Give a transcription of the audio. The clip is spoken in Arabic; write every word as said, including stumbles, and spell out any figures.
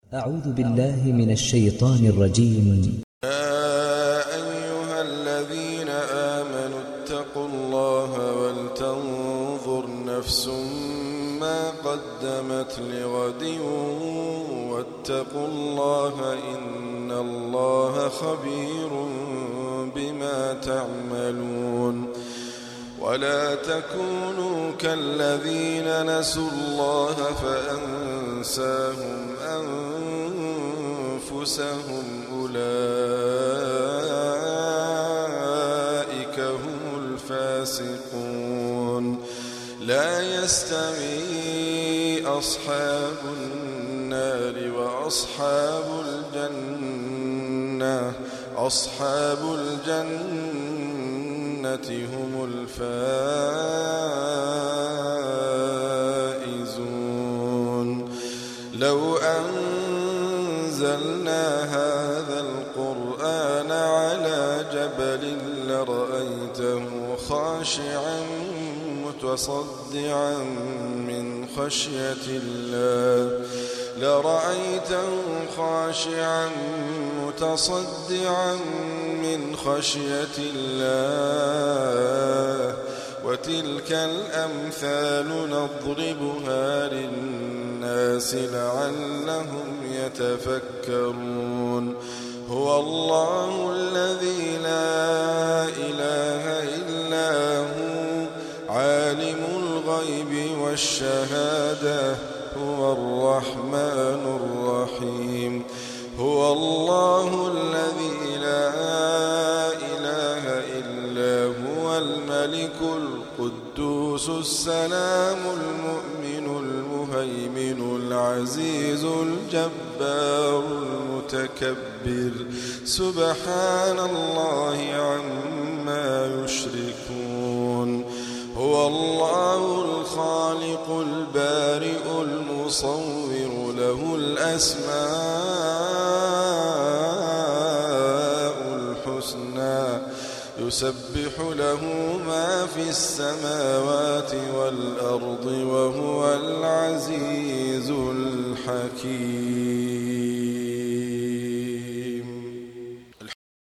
أعوذ بالله من الشيطان الرجيم. يا أيها الذين آمنوا اتقوا الله ولتنظر نفس ما قدمت لغد واتقوا الله إن الله خبير بما تعملون. ولا تكونوا كالذين نسوا الله فأنساهم أنفسهم أولئك هم الفاسقون. لا يستوي أصحاب النار وأصحاب الجنة أصحاب الجنة هم الفائزون. لو أنزلنا هذا القرآن على جبل لرأيته خاشعا متصدعا من خشية الله لرأيته خاشعا متصدعا من خشية الله. وتلك الأمثال نضربها للناس لعلهم يتفكرون. هو الله الذي لا إله إلا هو عالم الغيب والشهادة هو الرحمن الرحيم. هو الله الذي لا إله إلا هو الملك القدوس السلام المؤمن المهيمن العزيز الجبار المتكبر سبحان الله عما يشركون. هو الله الخالق البارئ المصور له الأسماء الحسنى يسبح له ما في السماوات والأرض وهو العزيز الحكيم.